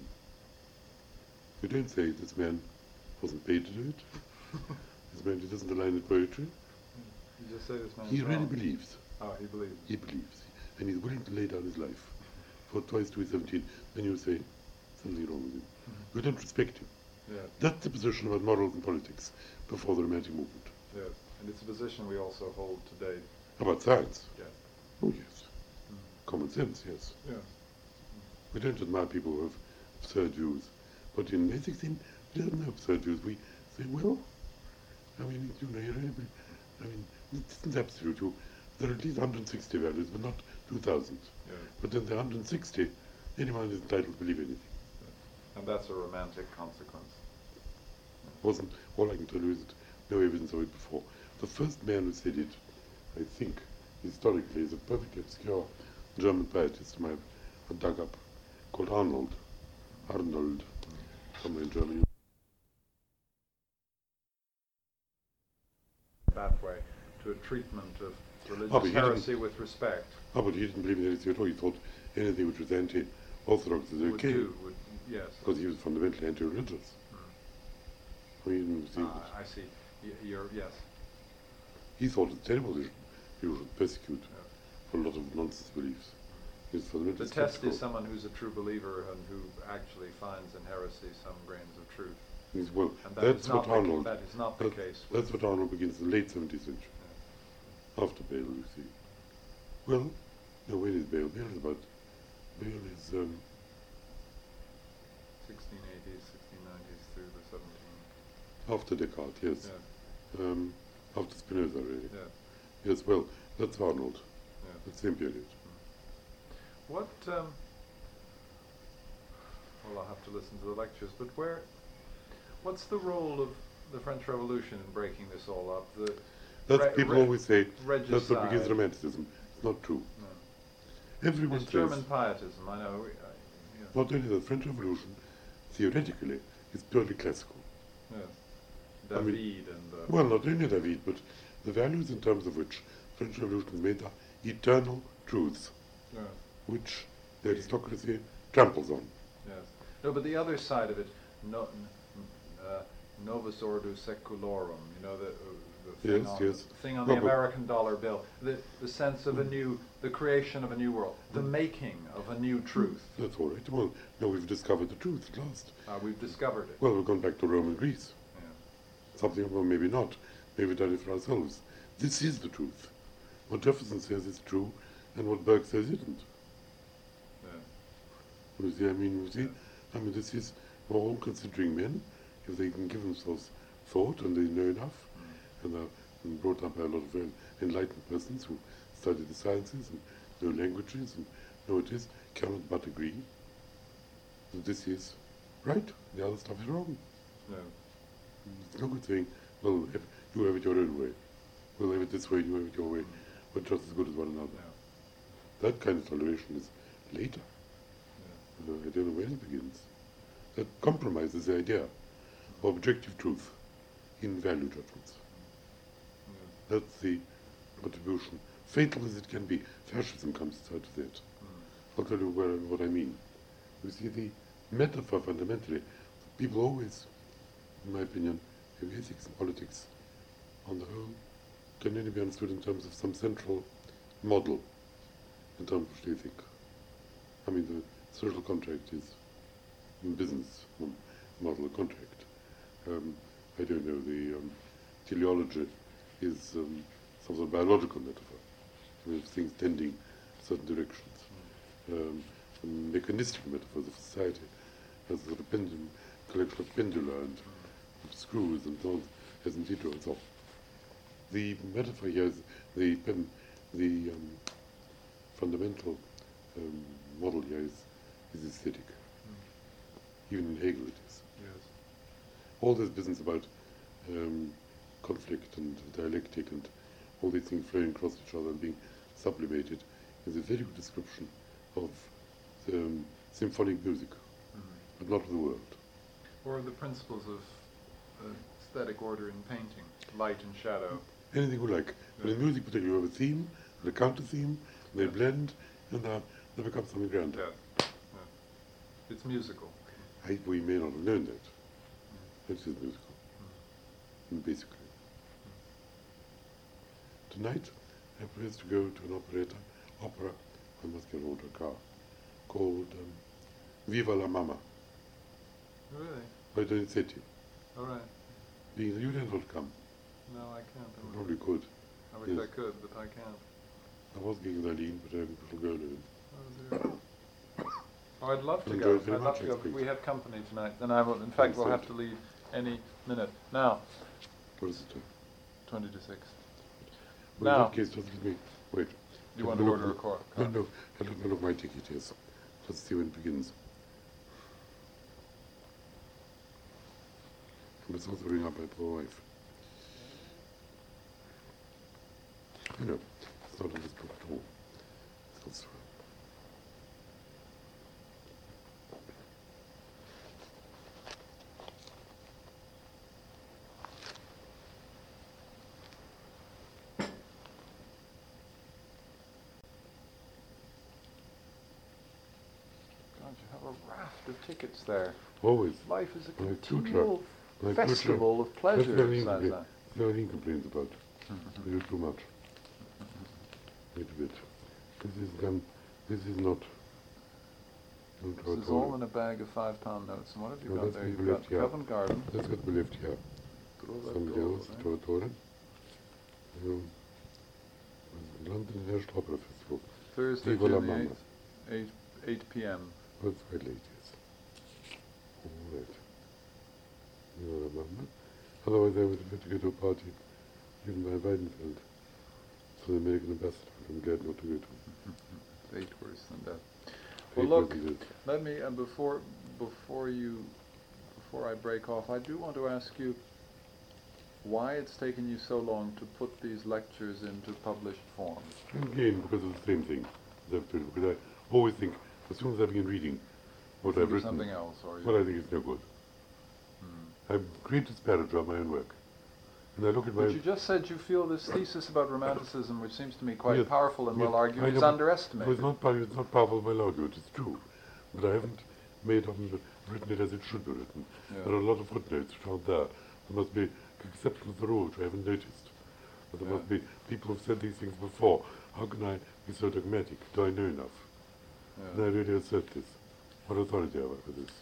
you don't say this man wasn't paid to do it. This man doesn't align with poetry. You just say this man. He really believes. Oh, he believes. He believes. And he's willing to lay down his life for twice two is seventeen. Then you say, something wrong with him. Mm-hmm. You don't respect him. Yeah. That's the position about morals and politics before the Romantic movement. Yes. And it's a position we also hold today. About science? Yes. Oh, yes. Common sense, yes. Yes. We don't admire people who have absurd views. But in ethics, we don't have absurd views. We say, well, I mean, you know, you really, I mean, it isn't absolute. You, there are at least one hundred sixty values, but not two thousand. Yes. But then the one hundred sixty, anyone is entitled to believe anything. And that's a romantic consequence. Wasn't, all I can tell you is that no evidence of it before. The first man who said it, I think, historically, is a perfectly obscure German pietist whom I've dug up, called Arnold. Arnold, somewhere in Germany. That way, to a treatment of Oh, religious but he heresy with respect. Oh, but he didn't believe in anything at all. He thought anything which was anti Orthodox is would okay, do. Would, yes. because he was fundamentally anti-religious. I mean, you see, Ah, I see. Y- you're yes. he thought it's terrible that you should persecute Yeah. for a lot of nonsense beliefs. He's The fundamentally test skeptical. is someone who's a true believer and who actually finds in heresy some grains of truth. He's, well, And that that's is not what the, Arnold. that is not the that- case. With, That's what Arnold begins in the late seventeenth century, after Bale, you see. Well, no, when is Bale? Bale is about. Bale is. Um, sixteen eighties, sixteen nineties through the seventeen. after Descartes, yes. Yeah, Um, after Spinoza, really. yeah, Yes, well, that's Arnold. yeah. The same period. What, um, well, I'll have to listen to the lectures, but where, what's the role of the French Revolution in breaking this all up? The That's Re- people re- always say that's what begins regicide. Romanticism. It's not true. No. Everyone It's says German pietism, I know. we- I, yeah. not only the French Revolution, theoretically, is purely classical. Yes. I mean- David and... Uh, Well, not only David, but the values in terms of which French Revolution is made are eternal truths, yeah, which the aristocracy tramples on. yes. No, but the other side of it, no, n- uh, Novus Ordo Secularum, you know, the, uh, the thing, Yes, on, yes. thing on No, the but- American dollar bill, the, the sense of a new, the creation of a new world, the Mm. making of a new truth. That's all right. Well, now we've discovered the truth at last. Uh, we've discovered it. Well, we've gone back to Rome and Greece. Yeah. Something, well, maybe not. Maybe we've done it for ourselves. This is the truth. What Jefferson says is true, and what Burke says isn't. Yeah. You see, I mean, you see, I mean, this is for all considering men, if they can give themselves thought and they know enough, Mm. and are and brought up by a lot of very enlightened persons who study the sciences and know languages and know what it is, cannot but agree that this is right, the other stuff is wrong. No. It's no good saying, well, if you have it your own way. We'll have it this way, you have it your way. We're just as good as one another. No. That kind of toleration is later. Yeah. Uh, I don't know when it begins. That compromises the idea of objective truth in value judgments. Yeah. That's the contribution. Fatal as it can be, fascism comes out of that. Mm. I'll tell you where, what I mean. You see, the metaphor fundamentally, people always, in my opinion, in ethics and politics, on the whole, can only be understood in terms of some central model, in terms of which they think. I mean, the social contract is in business um, model of contract. Um, I don't know, the um, teleology is um, some sort of biological metaphor, with things tending certain directions. Um, mechanistic metaphors of society as a sort of pendulum, collection of pendula and screws and so on, as in vitro and so on. The metaphor here is the pen, the um, fundamental um, model here is, is aesthetic. Even in Hegel it is. Yes. All this business about um, conflict and dialectic and all these things flowing across each other and being sublimated is a very good description of um, symphonic music, Mm. but not of the world. Or the principles of uh, aesthetic order in painting, light and shadow. Anything you like. But in music particularly you have a theme, and a counter theme, they Yeah. blend, and uh, they become something grand. Yeah. Yeah. It's musical. I, we may not have known that. It is musical, Mm. basically. Tonight, I propose to go to an operetta, opera, I must get hold of a car, called um, Viva la Mama, Really? by Donizetti. All right. Being you don't want to come, No, I can't. you I'm- probably could. I wish yes. I could, but I can't. I was getting Eileen, but I will go alone. Oh, dear. Oh, I'd love to Enjoy go. it very I'd love much to go. next But week. we have company tonight. Then I will. In fact, we'll have to Understood. leave any minute. Now, What is it? uh, twenty to six. Well, in Now, that case, just let me, wait. you Let want me to look order a at- car? No, no, I don't know my ticket is. Let's see when it begins. I must also ring up my poor wife. I know, it's not in this book at all. It's elsewhere. Gosh, raft of tickets there. Always. Life is a My future. continual My festival of That's pleasure, what he says compla- that. that's what he complains about. I do too much. Wait a bit. This is um, this is not. not what This is I all told in a bag of five pound notes. And what have you No, got that's there? what You've we got left here. Covent Garden. you. That's what we left here. Throw that Somebody goal, else, eh? Tor Toren. Um, London International Opera Festival. Thursday, Viva la June the Mama. eighth, eight, eight p.m. Oh, it's quite late, yes. All right. Viva la Mama. Otherwise, I would have had to go to a party given by Weidenfeld for the American ambassador. I'm glad not to go to. Eight worse than that. Well, Eight look, wasn't it? let me, and before, before you, before I break off, I do want to ask you why it's taken you so long to put these lectures into published form. Again, because of the same thing. as I've told you, Because I always think, as soon as I begin reading what Think I've of written, something else, or you, what I think is no good. Hmm. I'm great disparaging of my own work. And I look at my... But you just said you feel this thesis about romanticism, which seems to me quite Yes, powerful and yes, well argued, I is know, but underestimated. It's not, pow- it's not powerful, well argued, it's true. But I haven't made up and written it as it should be written. Yeah. There are a lot of footnotes which aren't there. There must be exceptions to the rule which I haven't noticed. But there Yeah. must be people who've said these things before. How can I be so dogmatic? Do I know enough? Yeah. And I really assert this. What authority have I for this?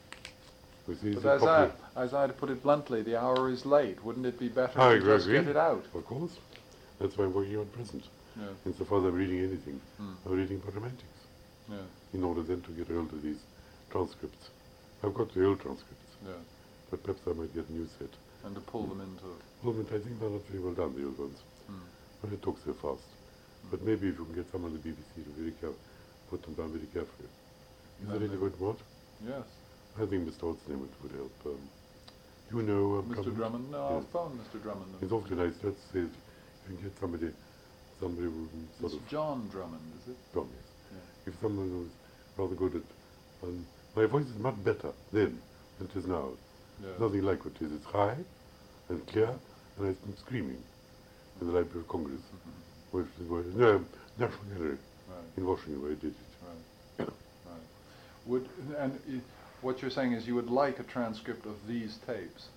You see, it's But a as I, popular- as I to put it bluntly, the hour is late. Wouldn't it be better I to agree. just get it out? Of course. That's why I'm working on present. Yeah. Insofar as I'm reading anything, Hmm. I'm reading romantics. Yeah. In order then to get hold of these transcripts. I've got the old transcripts, Yeah. but perhaps I might get a new set. And to pull them into. Well, but I think they're not very well done, the old ones. Hmm. But it talks so fast. But maybe if you can get someone at the B B C to very careful, put them down very carefully. Is there Then any they- good what? Yes. I think Mister What's name would, would help. Um, you know um, Mister Drummond? No, I'll Yes. phone Mister Drummond. It's awfully nice just to say if you can get somebody, somebody who can sort It's of John Drummond, is it? promise. Yeah. If someone who's rather good at, um, my voice is much better then than it is now. Yeah. Nothing like what it is. It's high and clear, and I'm screaming in the Library of Congress, Mhm. which is where, no, National Gallery Right. in Washington where I did it. Right. Right. Would and i- what you're saying is you would like a transcript of these tapes,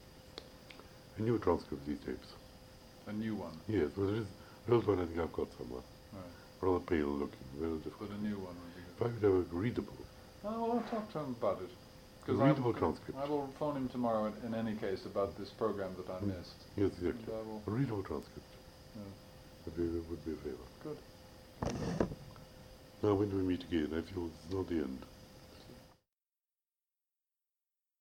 A new transcript of these tapes. a new one, Yes, well, it is, the old one I think I've got somewhere. right? Rather pale looking, very But difficult. a new one would be If good. I could have a readable, Oh, well, I'll talk to him about it. a 'Cause I'm- readable transcript. I will phone him tomorrow in, in any case about this program that I Mm. missed. Yes, exactly. And I will- A readable transcript Yeah. would be, would be a favour. Good. Now, when do we meet again? I feel it's not the end.